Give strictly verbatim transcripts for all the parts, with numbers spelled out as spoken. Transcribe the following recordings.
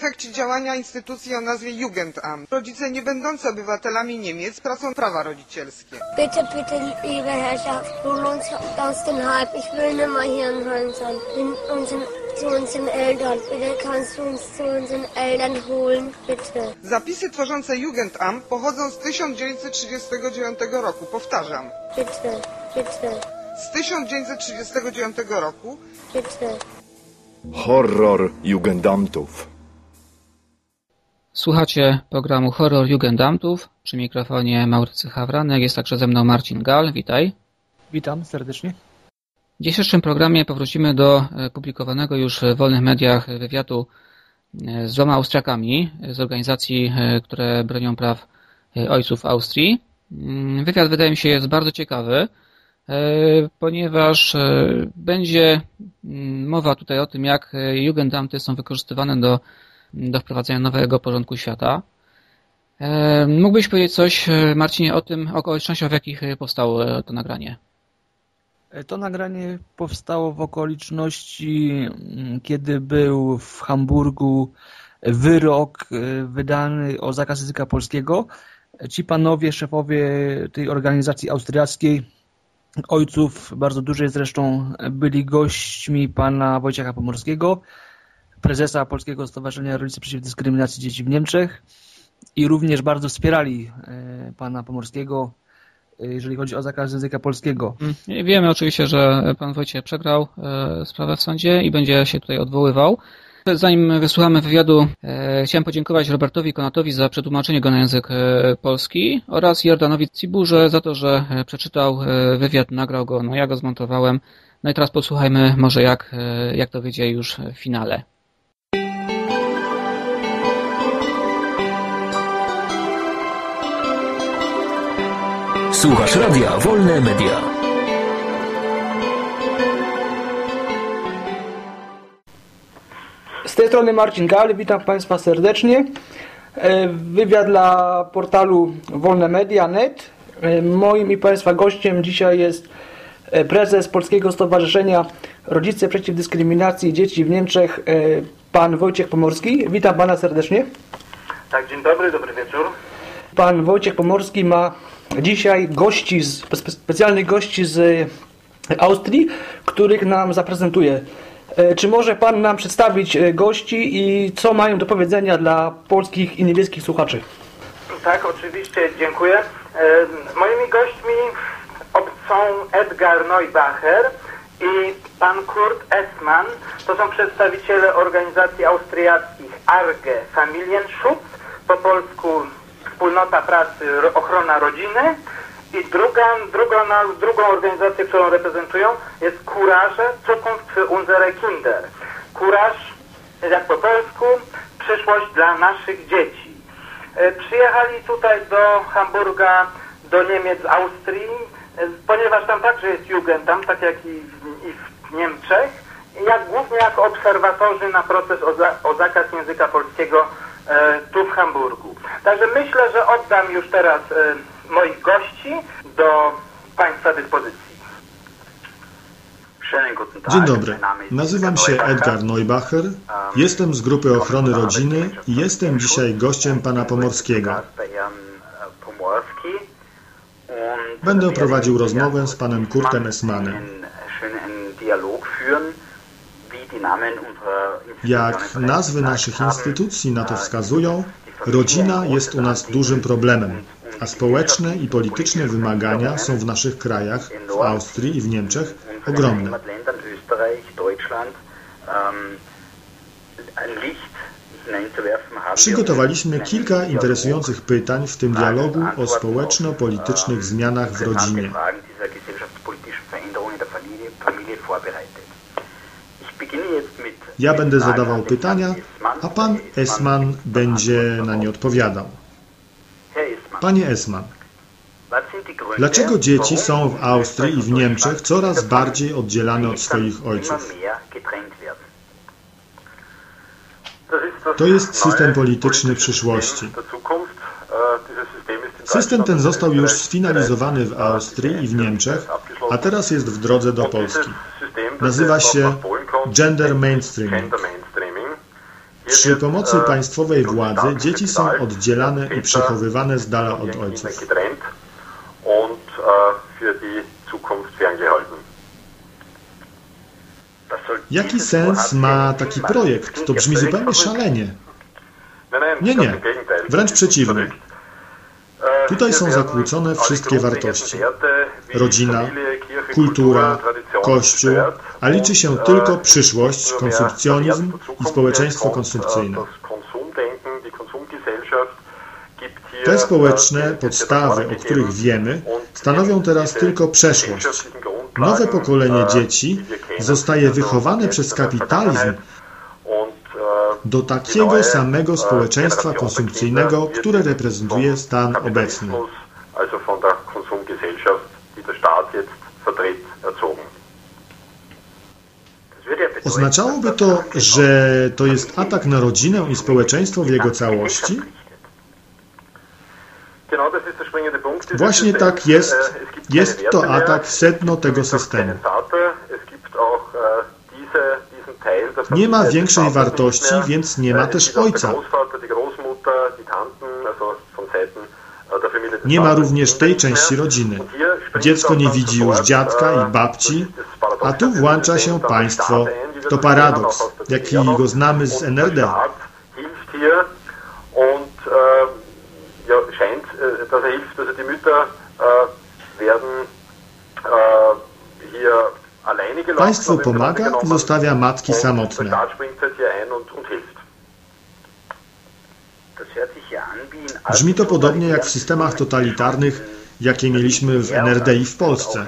efekcie działania instytucji o nazwie Jugendamt. Rodzice nie będący obywatelami Niemiec tracą prawa rodzicielskie. Bitte, bitte, liebe Herrschaft, hol uns aus den Hype. Ich will nicht mehr hier in Holland sein. In unseren, zu unseren Eltern. Bitte kannst du uns zu unseren Eltern holen, bitte. Zapisy tworzące Jugendamt pochodzą z tysiąc dziewięćset trzydziestego dziewiątego roku. Powtarzam. Bitte, bitte. Z tysiąc dziewięćset trzydziestego dziewiątego roku. Bitte. Horror Jugendamtów. Słuchacie programu Horror Jugendamtów. Przy mikrofonie Maurycy Hawranek, jest także ze mną Marcin Gal. Witaj. Witam serdecznie. W dzisiejszym programie powrócimy do publikowanego już w wolnych mediach wywiadu z dwoma Austriakami z organizacji, które bronią praw ojców Austrii. Wywiad, wydaje mi się, jest bardzo ciekawy, ponieważ będzie mowa tutaj o tym, jak Jugendamty są wykorzystywane do, do wprowadzenia nowego porządku świata. Mógłbyś powiedzieć coś, Marcinie, o tym okolicznościach, w jakich powstało to nagranie? To nagranie powstało w okoliczności, kiedy był w Hamburgu wyrok wydany o zakaz języka polskiego. Ci panowie, szefowie tej organizacji austriackiej, ojców bardzo dużej zresztą, byli gośćmi pana Wojciecha Pomorskiego, prezesa Polskiego Stowarzyszenia Rodzice Przeciw Dyskryminacji Dzieci w Niemczech, i również bardzo wspierali pana Pomorskiego, jeżeli chodzi o zakaz języka polskiego. Wiemy oczywiście, że pan Wojciech przegrał sprawę w sądzie i będzie się tutaj odwoływał. Zanim wysłuchamy wywiadu, chciałem podziękować Robertowi Konatowi za przetłumaczenie go na język polski oraz Jordanowi Ciburze za to, że przeczytał wywiad, nagrał go, no ja go zmontowałem. No i teraz posłuchajmy może jak, jak to wyjdzie już w finale. Słuchasz radia Wolne Media. Z tej strony Marcin Gal, witam Państwa serdecznie. Wywiad dla portalu wolne media kropka net. Moim i Państwa gościem dzisiaj jest prezes Polskiego Stowarzyszenia Rodzice Przeciw Dyskryminacji Dzieci w Niemczech, pan Wojciech Pomorski. Witam Pana serdecznie. Tak, dzień dobry, dobry wieczór. Pan Wojciech Pomorski ma dzisiaj gości, z, specjalnych gości z Austrii, których nam zaprezentuje. Czy może Pan nam przedstawić gości i co mają do powiedzenia dla polskich i niemieckich słuchaczy? Tak, oczywiście, dziękuję. Moimi gośćmi są Edgar Neubacher i pan Kurt Essmann. To są przedstawiciele organizacji austriackich Arge Familienschutz, po polsku Wspólnota Pracy, Ochrona Rodziny. I druga, drugą, drugą organizację, którą reprezentują, jest Courage, Zukunft für unsere Kinder. Courage, jak po polsku, przyszłość dla naszych dzieci. Przyjechali tutaj do Hamburga, do Niemiec z Austrii, ponieważ tam także jest Jugendamt, tak jak i w, i w Niemczech, jak, głównie jako obserwatorzy na proces o, za, o zakaz języka polskiego e, tu w Hamburgu. Także myślę, że oddam już teraz e, moich gości do Państwa dyspozycji. Dzień dobry, nazywam się Edgar Neubacher, jestem z Grupy Ochrony Rodziny i jestem dzisiaj gościem pana Pomorskiego. Będę prowadził rozmowę z panem Kurtem Essmannem. Jak nazwy naszych instytucji na to wskazują, rodzina jest u nas dużym problemem, a społeczne i polityczne wymagania są w naszych krajach, w Austrii i w Niemczech, ogromne. Przygotowaliśmy kilka interesujących pytań w tym dialogu o społeczno-politycznych zmianach w rodzinie. Ja będę zadawał pytania, a pan Essmann będzie na nie odpowiadał. Panie Essmann, dlaczego dzieci są w Austrii i w Niemczech coraz bardziej oddzielane od swoich ojców? To jest system polityczny przyszłości. System ten został już sfinalizowany w Austrii i w Niemczech, a teraz jest w drodze do Polski. Nazywa się gender mainstreaming. Przy pomocy państwowej władzy dzieci są oddzielane i przechowywane z dala od ojców. Jaki sens ma taki projekt? To brzmi zupełnie szalenie. Nie, nie. Wręcz przeciwnie. Tutaj są zakłócone wszystkie wartości. Rodzina, kultura, Kościół, a liczy się tylko przyszłość, konsumpcjonizm i społeczeństwo konsumpcyjne. Te społeczne podstawy, o których wiemy, stanowią teraz tylko przeszłość. Nowe pokolenie dzieci zostaje wychowane przez kapitalizm do takiego samego społeczeństwa konsumpcyjnego, które reprezentuje stan obecny. Oznaczałoby to, że to jest atak na rodzinę i społeczeństwo w jego całości? Właśnie tak jest. Jest to atak w sedno tego systemu. Nie ma większej wartości, więc nie ma też ojca. Nie ma również tej części rodziny. Dziecko nie widzi już dziadka i babci, a tu włącza się państwo. To paradoks, jaki go znamy z N R D. Państwo pomaga i zostawia matki samotne. Brzmi to podobnie jak w systemach totalitarnych, jakie mieliśmy w N R D i w Polsce.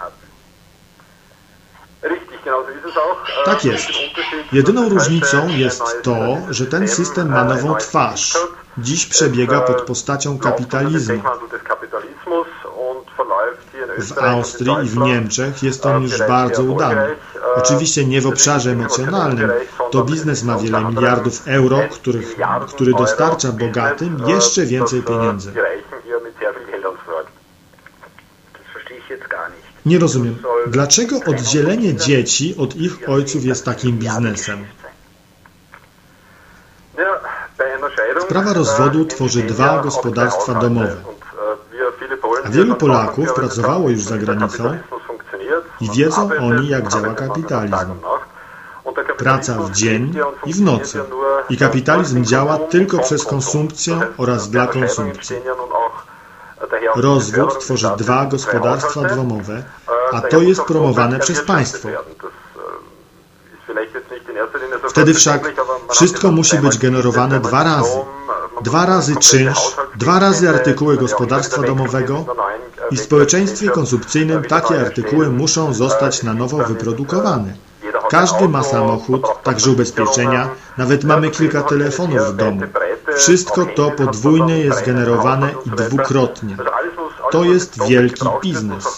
Tak jest. Jedyną różnicą jest to, że ten system ma nową twarz. Dziś przebiega pod postacią kapitalizmu. W Austrii i w Niemczech jest on już bardzo udany. Oczywiście nie w obszarze emocjonalnym. To biznes ma wiele miliardów euro, których, który dostarcza bogatym jeszcze więcej pieniędzy. Nie rozumiem. Dlaczego oddzielenie dzieci od ich ojców jest takim biznesem? Sprawa rozwodu tworzy dwa gospodarstwa domowe. A wielu Polaków pracowało już za granicą i wiedzą oni, jak działa kapitalizm. Praca w dzień i w nocy. I kapitalizm działa tylko przez konsumpcję oraz dla konsumpcji. Rozwód tworzy dwa gospodarstwa domowe, a to jest promowane przez państwo. Wtedy wszak wszystko musi być generowane dwa razy. Dwa razy czynsz, dwa razy artykuły gospodarstwa domowego i w społeczeństwie konsumpcyjnym takie artykuły muszą zostać na nowo wyprodukowane. Każdy ma samochód, także ubezpieczenia, nawet mamy kilka telefonów w domu. Wszystko to podwójnie jest generowane i dwukrotnie. To jest wielki biznes.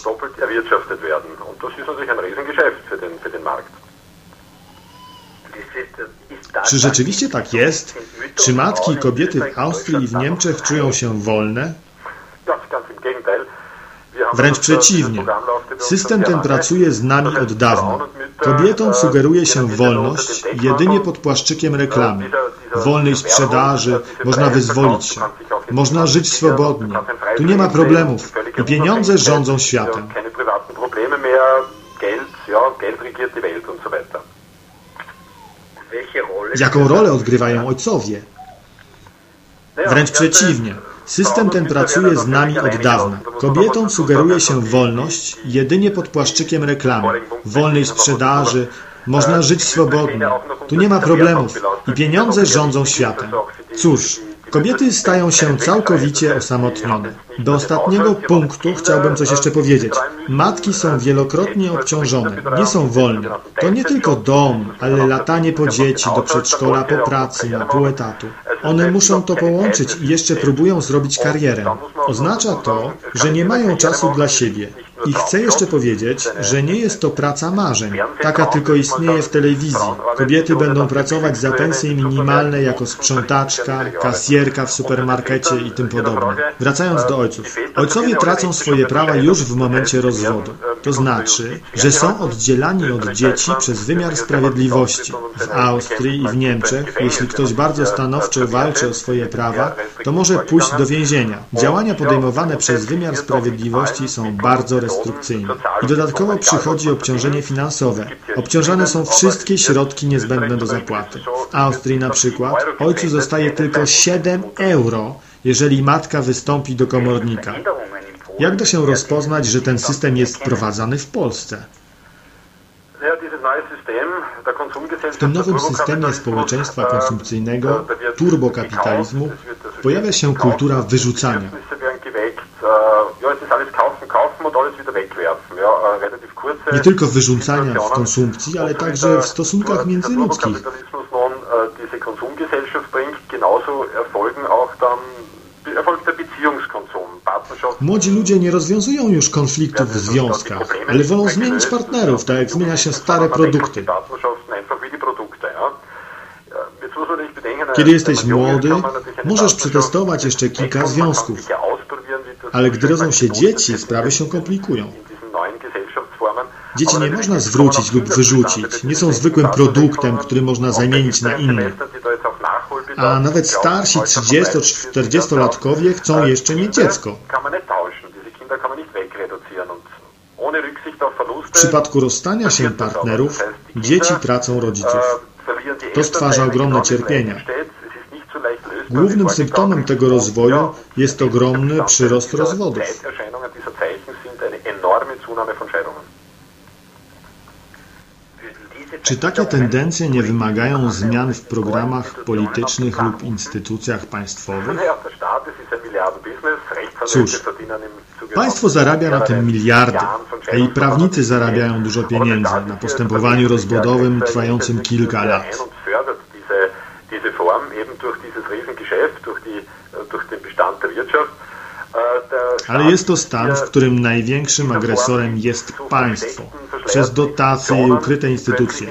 Czy rzeczywiście tak jest? Czy matki i kobiety w Austrii i w Niemczech czują się wolne? Wręcz przeciwnie. System ten pracuje z nami od dawna. Kobietom sugeruje się wolność jedynie pod płaszczykiem reklamy. Wolnej sprzedaży, można wyzwolić się. Można żyć swobodnie. Tu nie ma problemów i pieniądze rządzą światem. Jaką rolę odgrywają ojcowie? Wręcz przeciwnie. System ten pracuje z nami od dawna. Kobietom sugeruje się wolność jedynie pod płaszczykiem reklamy, wolnej sprzedaży, można żyć swobodnie. Tu nie ma problemów i pieniądze rządzą światem. Cóż, kobiety stają się całkowicie osamotnione. Do ostatniego punktu chciałbym coś jeszcze powiedzieć. Matki są wielokrotnie obciążone, nie są wolne. To nie tylko dom, ale latanie po dzieci, do przedszkola, po pracy, na pół etatu. One muszą to połączyć i jeszcze próbują zrobić karierę. Oznacza to, że nie mają czasu dla siebie. I chcę jeszcze powiedzieć, że nie jest to praca marzeń. Taka tylko istnieje w telewizji. Kobiety będą pracować za pensje minimalne jako sprzątaczka, kasjerka w supermarkecie i tym podobne. Wracając do ojców. Ojcowie tracą swoje prawa już w momencie rozwodu. To znaczy, że są oddzielani od dzieci przez wymiar sprawiedliwości. W Austrii i w Niemczech, jeśli ktoś bardzo stanowczo walczy o swoje prawa, to może pójść do więzienia. Działania podejmowane przez wymiar sprawiedliwości są bardzo restrykcyjne. I dodatkowo przychodzi obciążenie finansowe. Obciążane są wszystkie środki niezbędne do zapłaty. W Austrii na przykład ojcu zostaje tylko siedem euro, jeżeli matka wystąpi do komornika. Jak da się rozpoznać, że ten system jest wprowadzany w Polsce? W tym nowym systemie społeczeństwa konsumpcyjnego, turbokapitalizmu, pojawia się kultura wyrzucania. Nie tylko wyrzucania w konsumpcji, ale także w stosunkach międzyludzkich. Młodzi ludzie nie rozwiązują już konfliktów w związkach, ale wolą zmienić partnerów, tak jak zmienia się stare produkty. Kiedy jesteś młody, możesz przetestować jeszcze kilka związków, ale gdy rodzą się dzieci, sprawy się komplikują. Dzieci nie można zwrócić lub wyrzucić, nie są zwykłym produktem, który można zamienić na inny. A nawet starsi trzydziesto-czterdziestolatkowie chcą jeszcze mieć dziecko. W przypadku rozstania się partnerów, dzieci tracą rodziców. To stwarza ogromne cierpienia. Głównym symptomem tego rozwoju jest ogromny przyrost rozwodów. Czy takie tendencje nie wymagają zmian w programach politycznych lub instytucjach państwowych? Cóż, państwo zarabia na tym miliardy, a i prawnicy zarabiają dużo pieniędzy na postępowaniu rozwodowym trwającym kilka lat. Ale jest to stan, w którym największym agresorem jest państwo, przez dotacje i ukryte instytucje.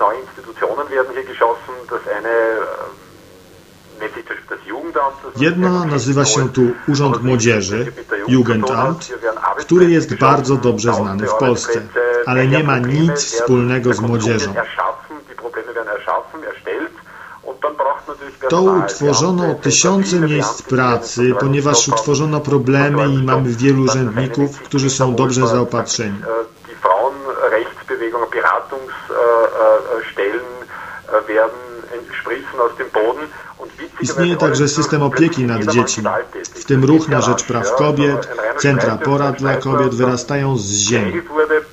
Jedna nazywa się tu Urząd Młodzieży, Jugendamt, który jest bardzo dobrze znany w Polsce, ale nie ma nic wspólnego z młodzieżą. To utworzono tysiące miejsc pracy, ponieważ utworzono problemy i mamy wielu urzędników, którzy są dobrze zaopatrzeni. Istnieje także system opieki nad dziećmi, w tym ruch na rzecz praw kobiet, centra porad dla kobiet wyrastają z ziemi.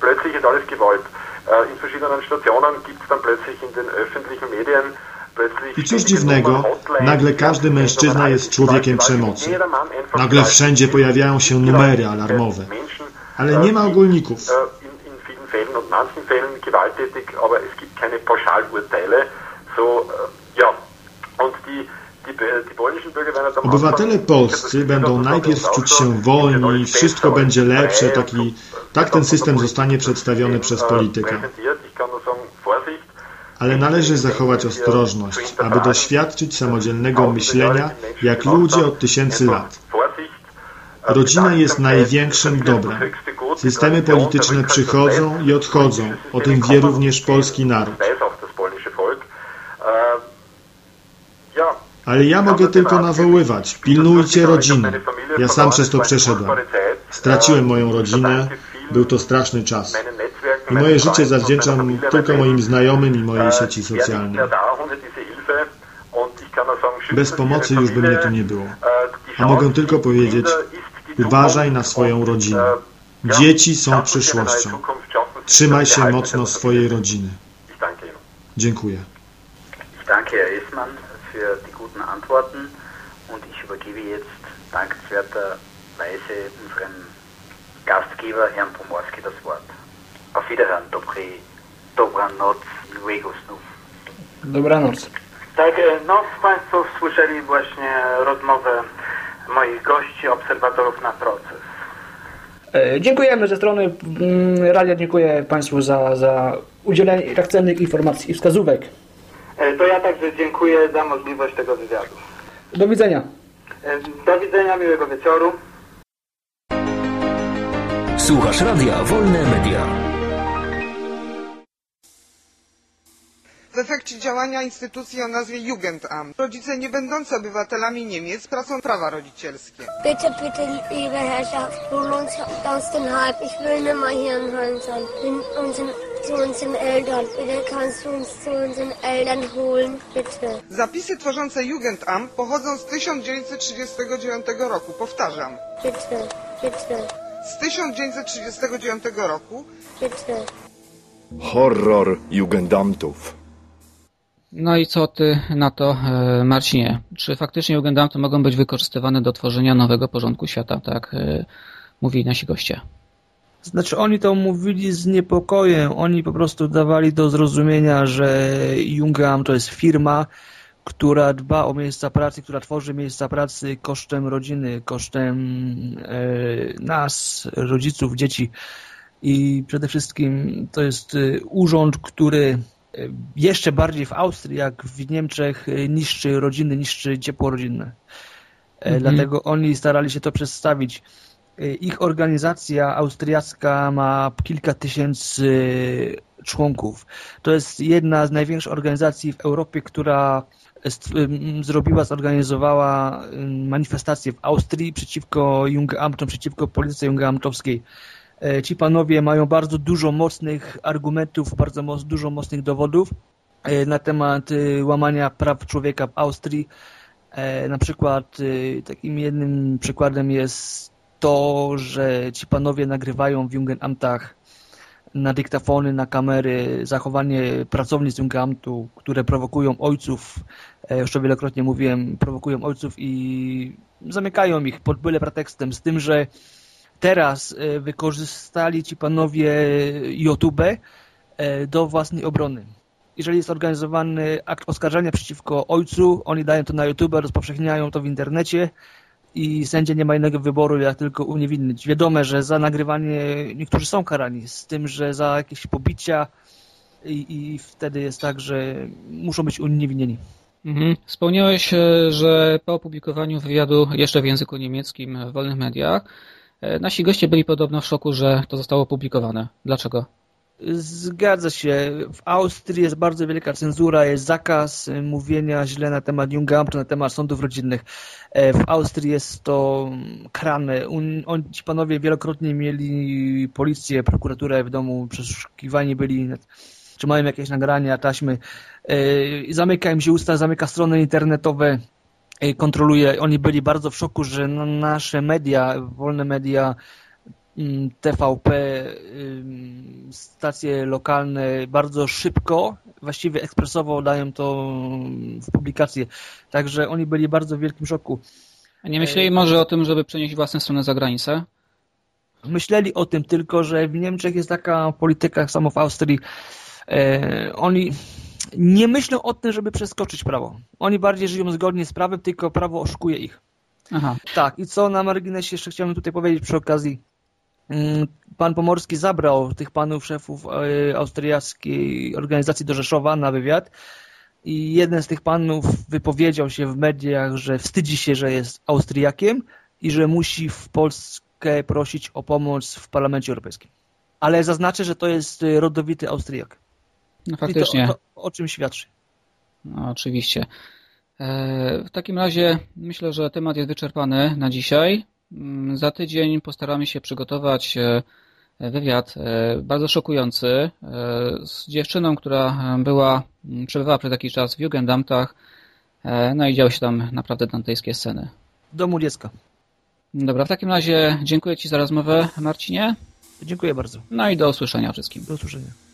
I cóż dziwnego, nagle każdy mężczyzna jest człowiekiem przemocy. Nagle wszędzie pojawiają się numery alarmowe. Ale nie ma ogólników. Obywatele polscy będą najpierw czuć się wolni, wszystko będzie lepsze, taki, tak ten system zostanie przedstawiony przez polityka. Ale należy zachować ostrożność, aby doświadczyć samodzielnego myślenia jak ludzie od tysięcy lat. Rodzina jest największym dobrem. Systemy polityczne przychodzą i odchodzą. O tym wie również polski naród. Ale ja mogę tylko nawoływać. Pilnujcie rodziny. Ja sam przez to przeszedłem. Straciłem moją rodzinę. Był to straszny czas. I moje życie zawdzięczam tylko moim znajomym i mojej sieci socjalnej. Bez pomocy już by mnie tu nie było. A mogę tylko powiedzieć, uważaj na swoją rodzinę. Dzieci są przyszłością. Trzymaj się mocno swojej rodziny. Dziękuję. Danke, Herr Essmann, für die guten Antworten und ich übergebe jetzt dankenswerterweise unserem Gastgeber, Herrn Pomorski, das Wort. Auf Wiederhören, dobry, dobranoc, miłego snów. Dobranoc. Tak, no Państwo słyszeli właśnie rozmowę moich gości, obserwatorów na proces. Dziękujemy ze strony radia, dziękuję Państwu za, za udzielenie tak cennych informacji i wskazówek. To ja także dziękuję za możliwość tego wywiadu. Do widzenia. Do widzenia, miłego wieczoru. Słuchasz radia Wolne Media. W efekcie działania instytucji o nazwie Jugendamt rodzice nie będący obywatelami Niemiec tracą prawa rodzicielskie. Bitte, bitte, liebe Herrschaft, hol uns aus den Hype. Ich will nicht mehr hier in Holland sein. Bin unseren, zu unseren Eltern. Bitte kannst du uns zu unseren Eltern holen, bitte. Zapisy tworzące Jugendamt pochodzą z tysiąc dziewięćset trzydziestego dziewiątego roku. Powtarzam. Bitte, bitte. Z tysiąc dziewięćset trzydziestego dziewiątego roku. Bitte. Horror Jugendamtów. No i co ty na to, Marcinie? Czy faktycznie Jugendamty mogą być wykorzystywane do tworzenia nowego porządku świata, tak mówili nasi goście? Znaczy oni to mówili z niepokojem, oni po prostu dawali do zrozumienia, że Jugendamt to jest firma, która dba o miejsca pracy, która tworzy miejsca pracy kosztem rodziny, kosztem e, nas, rodziców, dzieci. I przede wszystkim to jest urząd, który jeszcze bardziej w Austrii, jak w Niemczech, niszczy rodziny, niszczy ciepło rodzinne. Mhm. Dlatego oni starali się to przedstawić. Ich organizacja austriacka ma kilka tysięcy członków. To jest jedna z największych organizacji w Europie, która zrobiła, zorganizowała manifestację w Austrii przeciwko Jugendamtom, przeciwko polityce jugendamtowskiej. Ci panowie mają bardzo dużo mocnych argumentów, bardzo moc, dużo mocnych dowodów na temat łamania praw człowieka w Austrii. Na przykład takim jednym przykładem jest to, że ci panowie nagrywają w Jugendamtach na dyktafony, na kamery zachowanie pracownic Jugendamtu, które prowokują ojców, już to wielokrotnie mówiłem, prowokują ojców i zamykają ich pod byle pretekstem, z tym, że teraz wykorzystali ci panowie YouTube do własnej obrony. Jeżeli jest organizowany akt oskarżenia przeciwko ojcu, oni dają to na YouTube, rozpowszechniają to w internecie i sędzia nie ma innego wyboru, jak tylko uniewinnić. Wiadomo, że za nagrywanie niektórzy są karani, z tym, że za jakieś pobicia i, i wtedy jest tak, że muszą być uniewinnieni. Mhm. Wspomniałeś, że po opublikowaniu wywiadu jeszcze w języku niemieckim w wolnych mediach nasi goście byli podobno w szoku, że to zostało opublikowane. Dlaczego? Zgadza się. W Austrii jest bardzo wielka cenzura, jest zakaz mówienia źle na temat Jugendamtu, na temat sądów rodzinnych. W Austrii jest to karane. On, ci panowie wielokrotnie mieli policję, prokuraturę w domu, przeszukiwani byli, czy mają jakieś nagrania, taśmy. Zamyka im się usta, zamyka strony internetowe, kontroluje. Oni byli bardzo w szoku, że nasze media, wolne media, T V P, stacje lokalne bardzo szybko, właściwie ekspresowo dają to w publikację. Także oni byli bardzo w wielkim szoku. A nie myśleli może o tym, żeby przenieść własne strony za granicę? Myśleli o tym, tylko że w Niemczech jest taka polityka, jak samo w Austrii. Oni nie myślą o tym, żeby przeskoczyć prawo. Oni bardziej żyją zgodnie z prawem, tylko prawo oszukuje ich. Aha. Tak, i co na marginesie jeszcze chciałbym tutaj powiedzieć przy okazji. Pan Pomorski zabrał tych panów szefów austriackiej organizacji do Rzeszowa na wywiad i jeden z tych panów wypowiedział się w mediach, że wstydzi się, że jest Austriakiem i że musi w Polskę prosić o pomoc w Parlamencie Europejskim. Ale zaznaczę, że to jest rodowity Austriak. No faktycznie. I to, to o czym świadczy? No oczywiście. W takim razie myślę, że temat jest wyczerpany na dzisiaj. Za tydzień postaramy się przygotować wywiad bardzo szokujący z dziewczyną, która była, przebywała przez jakiś czas w Jugendamtach, no i działy się tam naprawdę dantejskie sceny. W domu dziecka. Dobra, w takim razie dziękuję Ci za rozmowę, Marcinie. Dziękuję bardzo. No i do usłyszenia wszystkim. Do usłyszenia.